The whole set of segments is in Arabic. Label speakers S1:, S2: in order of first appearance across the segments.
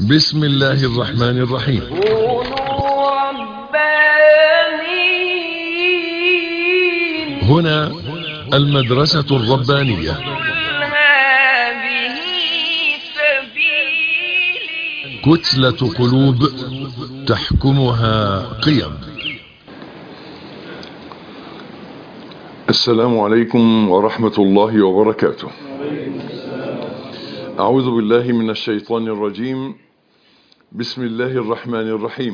S1: بسم الله الرحمن الرحيم.
S2: كونوا ربانيين.
S1: هنا المدرسة الربانية.
S2: قل هذه سبيلي.
S1: كتلة قلوب تحكمها قيم. السلام عليكم ورحمة الله وبركاته. أعوذ بالله من الشيطان الرجيم. بسم الله الرحمن الرحيم.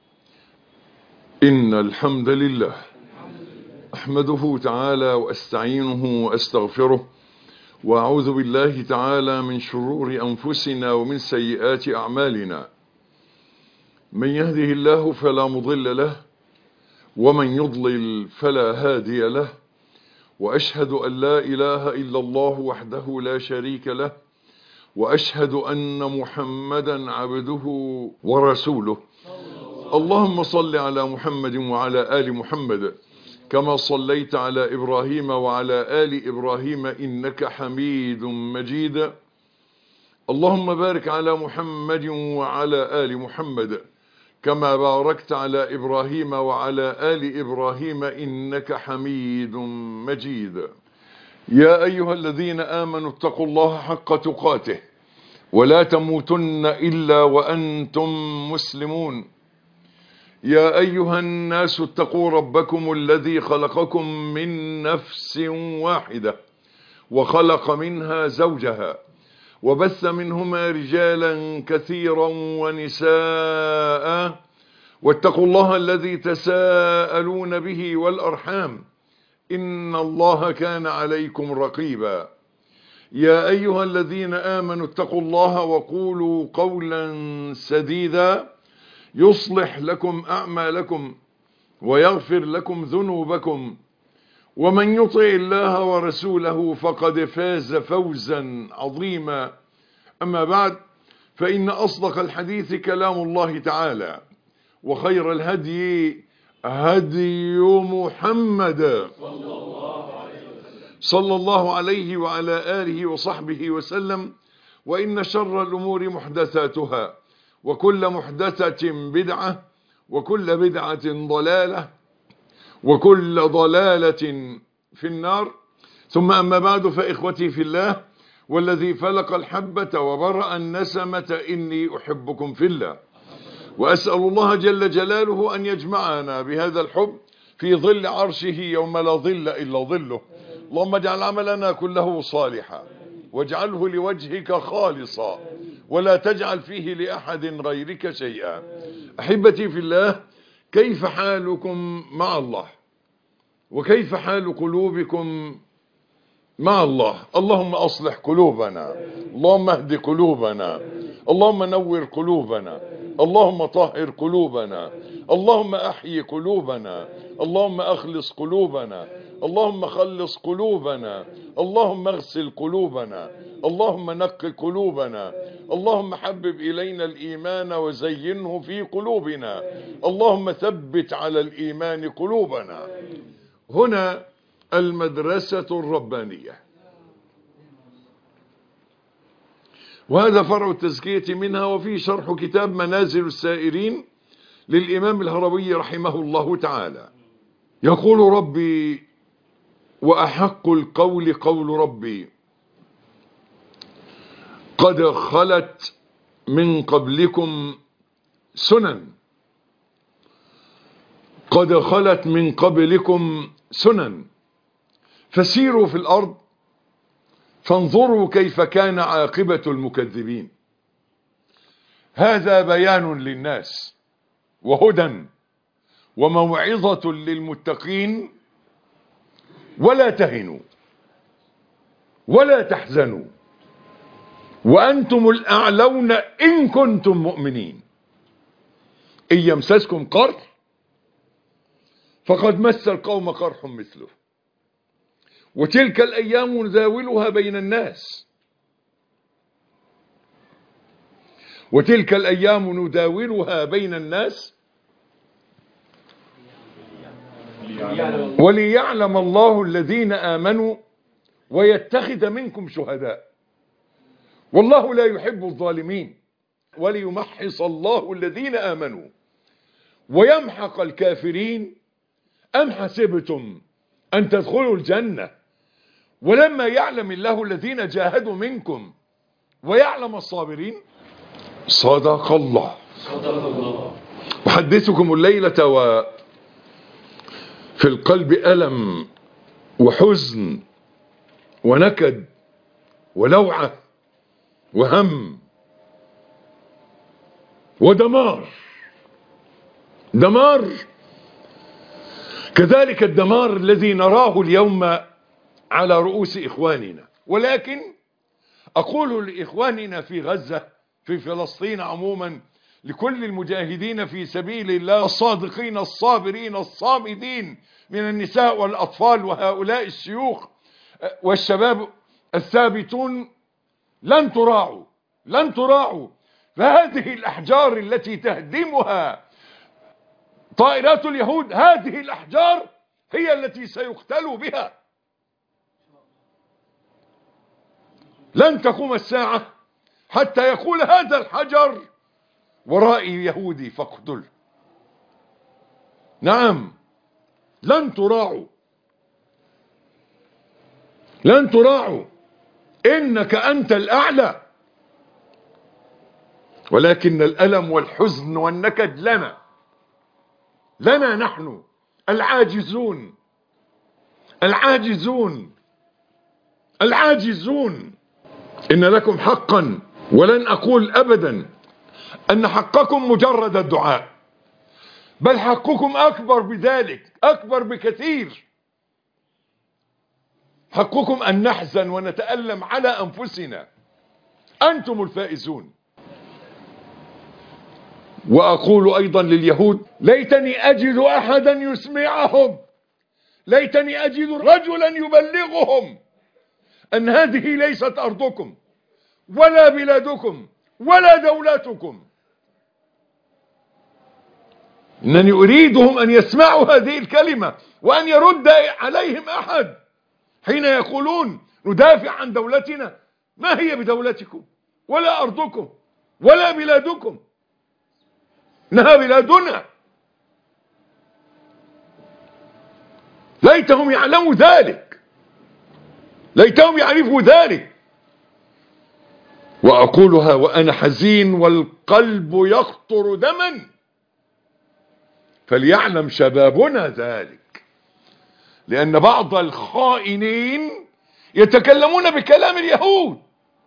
S1: إن الحمد لله أحمده تعالى وأستعينه وأستغفره، وأعوذ بالله تعالى من شرور أنفسنا ومن سيئات أعمالنا. من يهده الله فلا مضل له، ومن يضلل فلا هادي له، وأشهد أن لا إله إلا الله وحده لا شريك له، وأشهد أن محمدا عبده ورسوله. اللهم صل على محمد وعلى آل محمد كما صليت على إبراهيم وعلى آل إبراهيم إنك حميد مجيد. اللهم بارك على محمد وعلى آل محمد كما باركت على إبراهيم وعلى آل إبراهيم إنك حميد مجيد. يا أيها الذين آمنوا اتقوا الله حق تقاته ولا تموتن إلا وأنتم مسلمون. يا أيها الناس اتقوا ربكم الذي خلقكم من نفس واحدة وخلق منها زوجها وبث منهما رجالا كثيرا ونساء، واتقوا الله الذي تساءلون به والأرحام إن الله كان عليكم رقيبا. يا أيها الذين آمنوا اتقوا الله وقولوا قولا سديدا يصلح لكم أعمالكم ويغفر لكم ذنوبكم، ومن يطع الله ورسوله فقد فاز فوزا عظيما. أما بعد، فإن أصدق الحديث كلام الله تعالى، وخير الهدي هدي محمد صلى الله عليه وعلى آله وصحبه وسلم. وإن شر الأمور محدثاتها، وكل محدثة بدعة، وكل بدعة ضلالة، وكل ضلالة في النار. ثم أما بعد، فإخوتي في الله، والذي فلق الحبة وبرأ النسمة إني أحبكم في الله، وأسأل الله جل جلاله أن يجمعنا بهذا الحب في ظل عرشه يوم لا ظل إلا ظله. اللهم اجعل عملنا كله صالحا، واجعله لوجهك خالصا، ولا تجعل فيه لأحد غيرك شيئا. أحبتي في الله، كيف حالكم مع الله؟ وكيف حال قلوبكم مع الله؟ اللهم أصلح قلوبنا، اللهم اهد قلوبنا، اللهم نور قلوبنا، اللهم طهر قلوبنا، اللهم أحيي قلوبنا، اللهم أخلص قلوبنا، اللهم خلص قلوبنا، اللهم اغسل قلوبنا، اللهم نقي قلوبنا، اللهم حبب إلينا الإيمان وزينه في قلوبنا، اللهم ثبت على الإيمان قلوبنا. هنا المدرسة الربانية، وهذا فرع التزكية منها، وفي شرح كتاب منازل السائرين للإمام الهروي رحمه الله تعالى. يقول ربي: وأحق القول قول ربي قد خلت من قبلكم سنن، قد خلت من قبلكم سنن فسيروا في الأرض فانظروا كيف كان عاقبة المكذبين. هذا بيان للناس وهدى وموعظة للمتقين. ولا تهنوا ولا تحزنوا وأنتم الأعلون إن كنتم مؤمنين. إن يمسسكم قرح فقد مس القوم قرح مثله، وتلك الأيام نداولها بين الناس، وتلك الأيام نداولها بين الناس وليعلم الله الذين آمنوا ويتخذ منكم شهداء، والله لا يحب الظالمين. وليمحص الله الذين آمنوا ويمحق الكافرين أم حسبتم أن تدخلوا الجنة ولما يعلم الله الذين جاهدوا منكم ويعلم الصابرين. صدق الله. أحدثكم الليلة وفي القلب ألم وحزن ونكد ولوعة وهم ودمار. دمار كذلك الدمار الذي نراه اليوم على رؤوس إخواننا. ولكن أقول لإخواننا في غزة، في فلسطين عموما، لكل المجاهدين في سبيل الله الصادقين الصابرين الصامدين من النساء والأطفال وهؤلاء الشيوخ والشباب الثابتون، لن تراعوا لن تراعوا. فهذه الأحجار التي تهدمها طائرات اليهود، هذه الأحجار هي التي سيقتلوا بها. لن تقوم الساعة حتى يقول هذا الحجر ورائي يهودي فاقتله. نعم، لن تراعوا لن تراعوا، إنك أنت الأعلى. ولكن الألم والحزن والنكد لنا نحن العاجزون العاجزون العاجزون. إن لكم حقا، ولن أقول أبدا أن حقكم مجرد الدعاء، بل حقكم أكبر بذلك، أكبر بكثير. حقكم أن نحزن ونتألم على أنفسنا. أنتم الفائزون. وأقول أيضا لليهود: ليتني أجد أحدا يسمعهم، ليتني أجد رجلا يبلغهم أن هذه ليست أرضكم ولا بلادكم ولا دولتكم. إنني أريدهم أن يسمعوا هذه الكلمة وأن يرد عليهم أحد حين يقولون ندافع عن دولتنا. ما هي بدولتكم ولا أرضكم ولا بلادكم، إنها بلادنا. ليتهم يعلموا ذلك، ليتهم يعرفوا ذلك. وأقولها وأنا حزين والقلب يقطر دما، فليعلم شبابنا ذلك. لأن بعض الخائنين يتكلمون بكلام اليهود.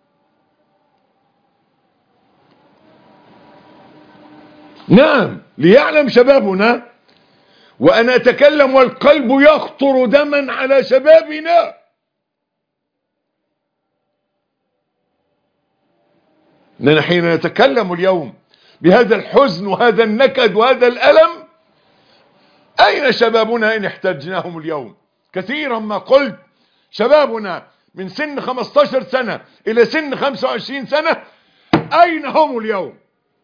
S1: نعم، ليعلم شبابنا. وأنا أتكلم والقلب يقطر دما على شبابنا. إننا حين نتكلم اليوم بهذا الحزن وهذا النكد وهذا الألم، أين شبابنا إن احتاجناهم اليوم؟ كثيرا ما قلت شبابنا من سن 15 سنة إلى سن 25 سنة أين هم اليوم؟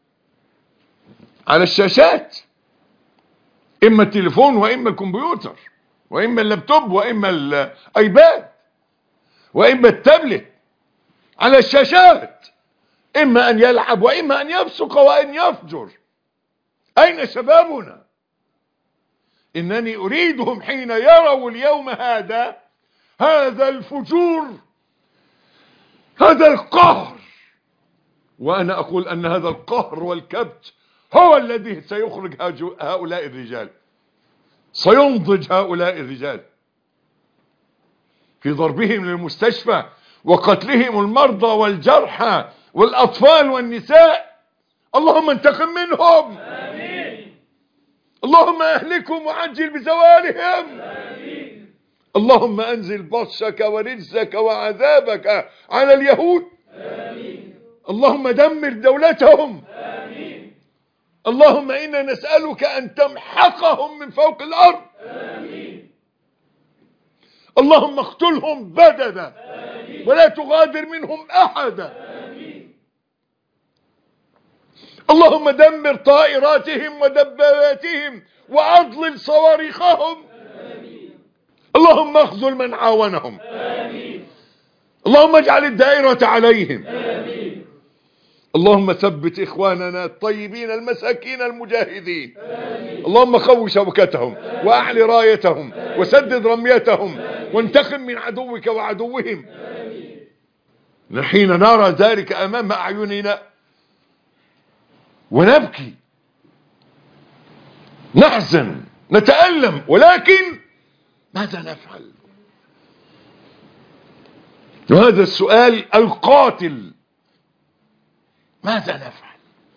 S1: على الشاشات، إما التليفون وإما الكمبيوتر وإما اللابتوب وإما الآيباد وإما التابلت. على الشاشات، إما أن يلعب وإما أن يفسق وأن يفجر. أين شبابنا؟ إنني أريدهم حين يروا اليوم هذا الفجور، هذا القهر. وأنا أقول أن هذا القهر والكبت هو الذي سيخرج هؤلاء الرجال، سينضج هؤلاء الرجال في ضربهم للمستشفى وقتلهم المرضى والجرحى والأطفال والنساء. اللهم انتقم منهم. آمين. اللهم أهلكهم وعجل بزوالهم. آمين. اللهم أنزل بطشك ورجزك وعذابك على اليهود. آمين. اللهم دمر دولتهم. آمين. اللهم إنا نسألك أن تمحقهم من فوق الأرض. آمين. اللهم اقتلهم بددا. آمين. ولا تغادر منهم أحدا. اللهم دمر طائراتهم ودباباتهم وأضلل صواريخهم. آمين. اللهم اخذل من عاونهم. آمين. اللهم اجعل الدائرة عليهم. آمين. اللهم ثبت إخواننا الطيبين المساكين المجاهدين. اللهم قو شوكتهم وأعل رايتهم وسدد رميتهم وانتقم من عدوك وعدوهم. حين نرى ذلك أمام أعيننا ونبكي، نحزن، نتألم، ولكن ماذا نفعل؟ وهذا السؤال القاتل، ماذا نفعل؟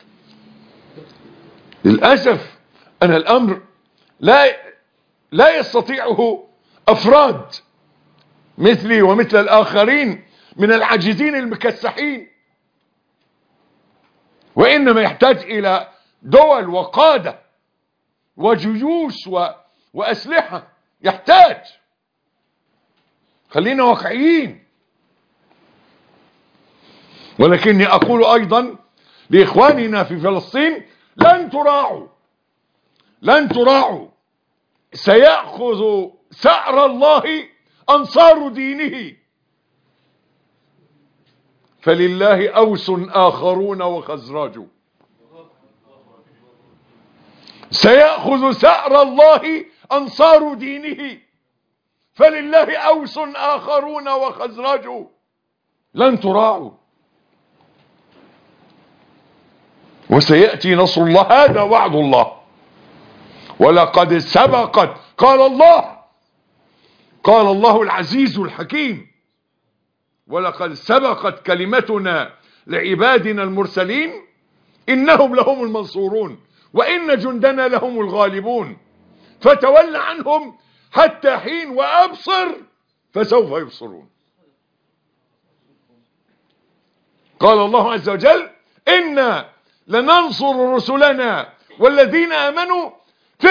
S1: للأسف أن الأمر لا يستطيعه أفراد مثلي ومثل الآخرين من العاجزين المكسحين، وإنما يحتاج إلى دول وقادة وجيوش وأسلحة. يحتاج. خلينا واقعيين. ولكني أقول أيضا لإخواننا في فلسطين: لن تراعوا. سيأخذ ثأر الله أنصار دينه، فلله أوس آخرون وخزرج. سيأخذ ثأر الله أنصار دينه، فلله أوس آخرون وخزرج. لن تراعوا، وسيأتي نصر الله، هذا وعد الله. ولقد سبقت، قال الله العزيز الحكيم: ولقد سبقت كلمتنا لعبادنا المرسلين إنهم لهم المنصورون وإن جندنا لهم الغالبون فتول عنهم حتى حين وأبصر فسوف يبصرون. قال الله عز وجل: إنا لننصر رسلنا والذين آمنوا في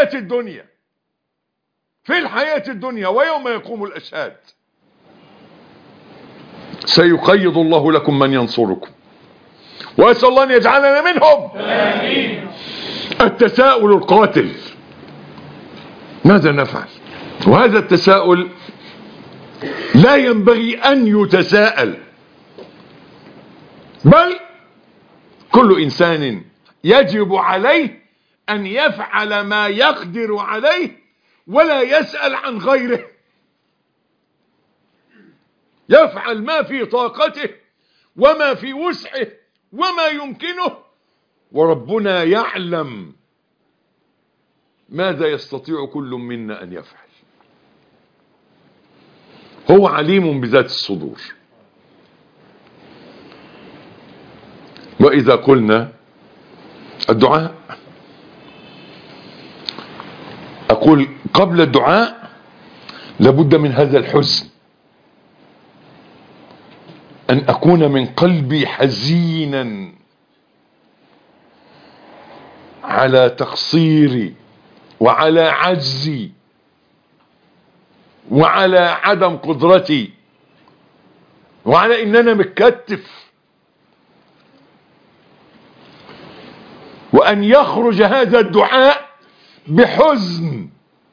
S1: الحياة الدنيا ويوم يقوم الأشهاد. سيقيض الله لكم من ينصركم، وأسأل الله أن يجعلنا منهم. آمين. التساؤل القاتل: ماذا نفعل؟ وهذا التساؤل لا ينبغي أن يتساءل، بل كل إنسان يجب عليه أن يفعل ما يقدر عليه ولا يسأل عن غيره. يفعل ما في طاقته وما في وسعه وما يمكنه، وربنا يعلم ماذا يستطيع كل منا أن يفعل. هو عليم بذات الصدور. وإذا قلنا الدعاء، أقول قبل الدعاء لابد من هذا الحزن، أن أكون من قلبي حزينا على تقصيري وعلى عجزي وعلى عدم قدرتي وعلى إننا متكتف، وأن يخرج هذا الدعاء بحزن،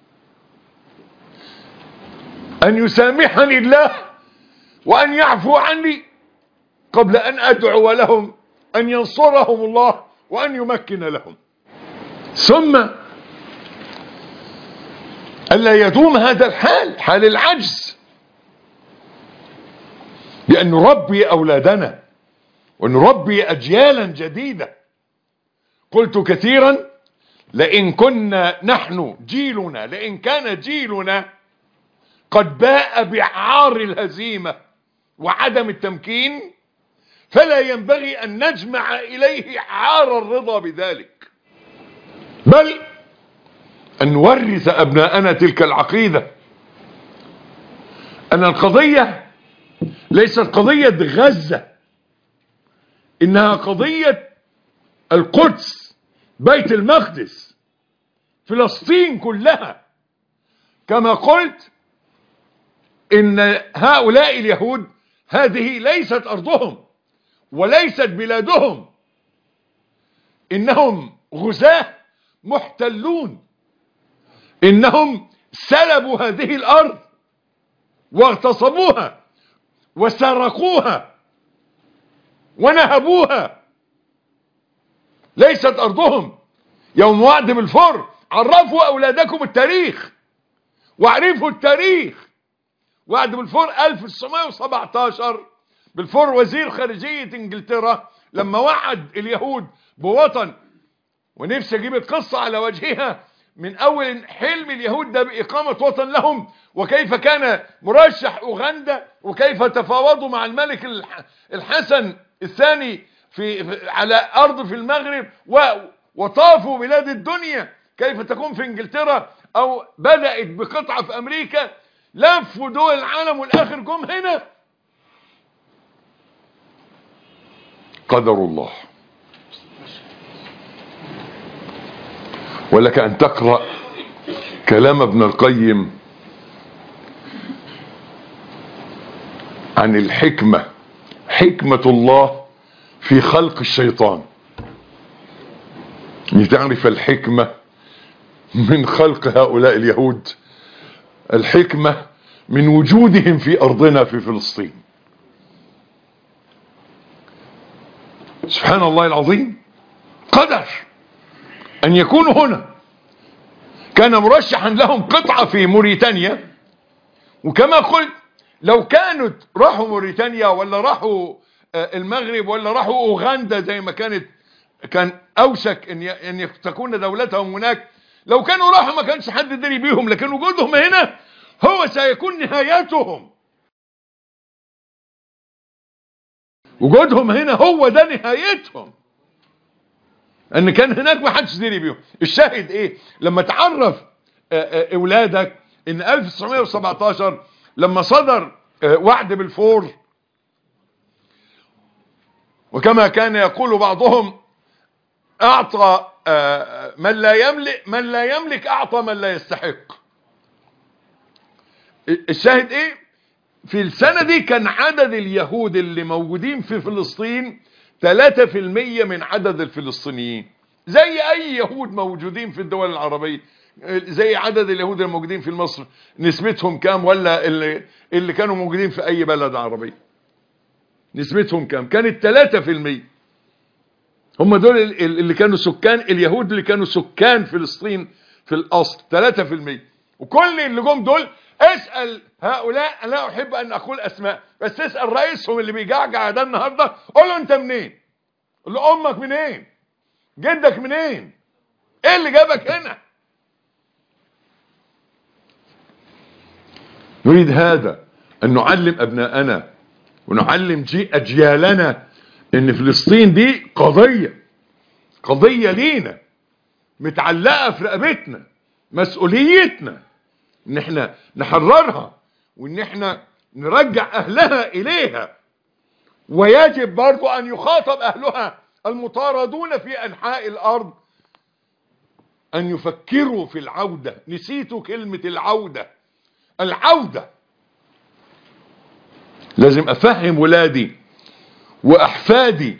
S1: أن يسامحني الله وأن يعفو عني قبل أن أدعو لهم أن ينصرهم الله وأن يمكن لهم، ثم ألا يدوم هذا الحال، حال العجز، بأن نربي أولادنا ونربي أجيالا جديدة. قلت كثيرا: لئن كنا نحن جيلنا، لئن كان جيلنا قد باء بعار الهزيمة وعدم التمكين، فلا ينبغي أن نجمع إليه عار الرضا بذلك، بل أن نورث أبناءنا تلك العقيدة، أن القضية ليست قضية غزة، إنها قضية القدس، بيت المقدس، فلسطين كلها. كما قلت إن هؤلاء اليهود هذه ليست أرضهم وليست بلادهم، إنهم غزاة محتلون، إنهم سلبوا هذه الأرض واغتصبوها وسرقوها ونهبوها، ليست أرضهم. يوم وعد بالفور عرفوا أولادكم التاريخ واعرفوا التاريخ. وعد بالفور 1917 بالفور وزير خارجية انجلترا لما وعد اليهود بوطن، ونفسي اجيب القصة على وجهها من اول حلم اليهود ده بإقامة وطن لهم، وكيف كان مرشح اوغندا، وكيف تفاوضوا مع الملك الحسن الثاني على ارض في المغرب، وطافوا بلاد الدنيا كيف تكون في انجلترا، او بدأت بقطعة في امريكا، لفوا دول العالم والاخر جم هنا. قدر الله. ولك ان تقرأ كلام ابن القيم عن الحكمة، حكمة الله في خلق الشيطان، لتعرف الحكمة من خلق هؤلاء اليهود، الحكمة من وجودهم في أرضنا في فلسطين. سبحان الله العظيم، قدر أن يكونوا هنا. كان مرشحا لهم قطعة في موريتانيا، وكما قلت لو كانت راحوا موريتانيا ولا راحوا المغرب ولا راحوا أوغندا زي ما كان أوشك أن تكون دولتهم هناك، لو كانوا راحوا ما كانش حد دري بيهم، لكن وجودهم هنا هو سيكون نهايتهم. وجودهم هنا هو ده نهايتهم، ان كان هناك ما حدش دري بيهم. الشاهد ايه؟ لما تعرف اولادك ان 1917 لما صدر وعد بالفور، وكما كان يقول بعضهم اعطى من لا يملك اعطى من لا يستحق. الشاهد ايه؟ في السنة دي كان عدد اليهود اللي موجودين في فلسطين 3% من عدد الفلسطينيين، زي اي يهود موجودين في الدول العربية، زي عدد اليهود الموجودين في مصر نسبتهم كام، ولا اللي كانوا موجودين في اي بلد عربي نسبتهم كام؟ كانت 3%. هم دول اللي كانوا سكان اليهود، اللي كانوا سكان فلسطين في الاصل 3%. وكل اللي جم دول اسأل هؤلاء، انا لا احب ان اقول اسماء، بس اسأل رئيسهم اللي بيجعجع ده النهارده، قول له انت منين؟ قول له امك منين؟ جدك منين؟ ايه اللي جابك هنا؟ نريد هذا ان نعلم ابناءنا ونعلم اجيالنا ان فلسطين دي قضية لينا، متعلقة في رقبتنا، مسؤوليتنا ان احنا نحررها، وان احنا نرجع اهلها اليها. ويجب برضو ان يخاطب اهلها المطاردون في انحاء الارض ان يفكروا في العودة. نسيتوا كلمة العودة. لازم افهم ولادي واحفادي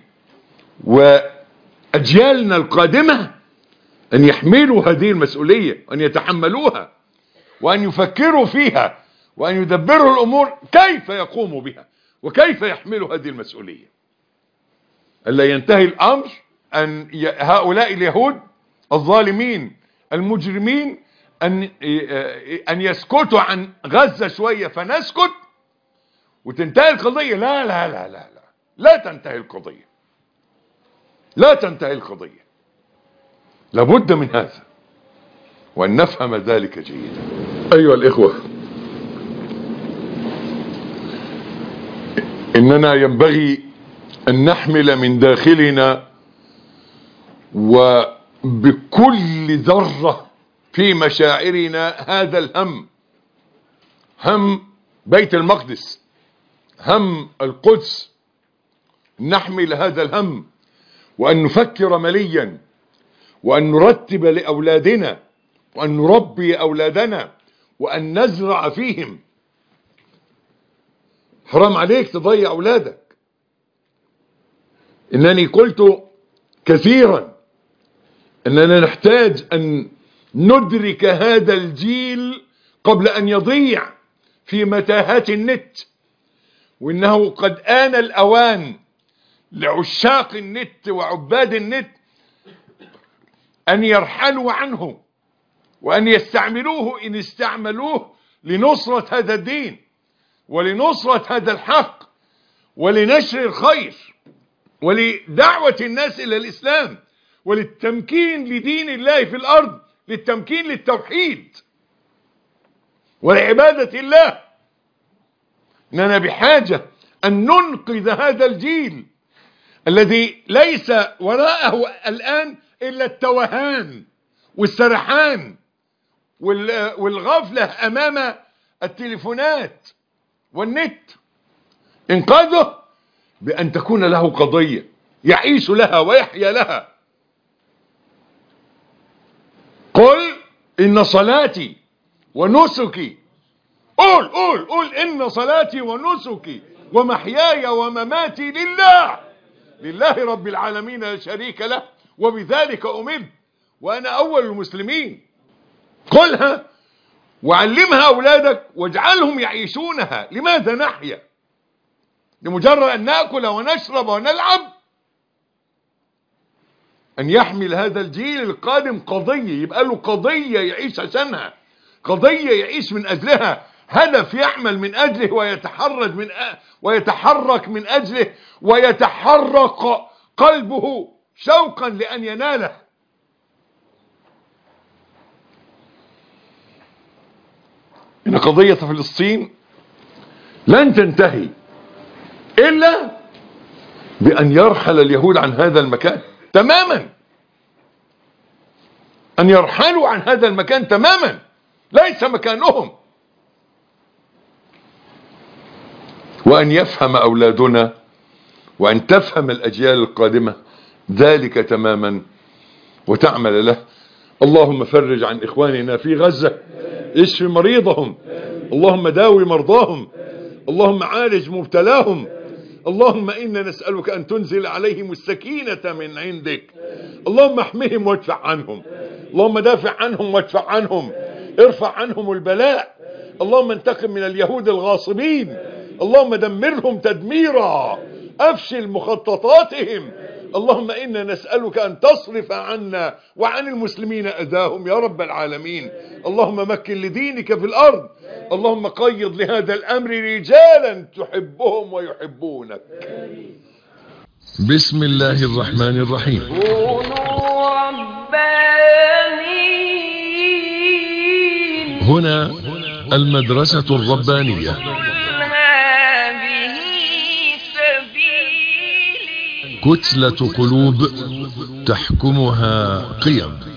S1: واجيالنا القادمة ان يحملوا هذه المسؤولية، ان يتحملوها، وان يفكروا فيها، وان يدبروا الامور كيف يقوموا بها، وكيف يحملوا هذه المسؤولية. ألا ينتهي الامر ان هؤلاء اليهود الظالمين المجرمين ان يسكتوا عن غزة شوية فنسكت وتنتهي القضية. لا لا لا لا لا، لا تنتهي القضية، لا تنتهي القضية. لابد من هذا، وأن نفهم ذلك جيدا. أيها الإخوة، إننا ينبغي أن نحمل من داخلنا وبكل ذرة في مشاعرنا هذا الهم، هم بيت المقدس، هم القدس. نحمل هذا الهم، وأن نفكر مليا، وأن نرتب لأولادنا، وأن نربي أولادنا، وأن نزرع فيهم. حرام عليك تضيع أولادك. إنني قلت كثيرا أننا نحتاج أن ندرك هذا الجيل قبل أن يضيع في متاهات النت، وإنه قد آن الأوان لعشاق النت وعباد النت أن يرحلوا عنه، وأن يستعملوه إن استعملوه لنصرة هذا الدين ولنصرة هذا الحق ولنشر الخير ولدعوة الناس إلى الإسلام وللتمكين لدين الله في الأرض، للتمكين للتوحيد ولعبادة الله. إننا بحاجة أن ننقذ هذا الجيل الذي ليس وراءه الآن إلا التوهان والسرحان والغفلة أمام التليفونات والنت. انقاذه بأن تكون له قضية يعيش لها ويحيا لها. قل إن صلاتي ونسكي، قول إن صلاتي ونسكي ومحياي ومماتي لله رب العالمين لا شريك له وبذلك أمرت وأنا أول المسلمين. قلها وعلمها أولادك واجعلهم يعيشونها. لماذا نحيا؟ لمجرد أن نأكل ونشرب ونلعب؟ أن يحمل هذا الجيل القادم قضية، يبقى له قضية يعيش عشانها، قضية يعيش من أجلها، هدف يعمل من أجله ويتحرك من أجله ويتحرك قلبه شوقا لأن يناله. إن قضية فلسطين لن تنتهي إلا بأن يرحل اليهود عن هذا المكان تماما، أن يرحلوا عن هذا المكان تماما، ليس مكانهم. وأن يفهم أولادنا وأن تفهم الأجيال القادمة ذلك تماما وتعمل له. اللهم فرج عن إخواننا في غزة، اشف مريضهم، اللهم داوي مرضاهم، اللهم عالج مبتلاهم. اللهم إنا نسألك أن تنزل عليهم السكينة من عندك. اللهم احمهم وادفع عنهم، اللهم دافع عنهم وادفع عنهم، ارفع عنهم البلاء. اللهم انتقم من اليهود الغاصبين، اللهم دمرهم تدميرا، أفشل مخططاتهم. اللهم إنا نسألك أن تصرف عنا وعن المسلمين أذاهم يا رب العالمين. اللهم مكن لدينك في الأرض، اللهم قيض لهذا الأمر رجالا تحبهم ويحبونك.
S3: بسم الله الرحمن الرحيم.
S2: كونوا ربانيين.
S3: هنا المدرسة الربانية.
S2: قل هذه سبيلي.
S3: كتلة قلوب تحكمها قيم.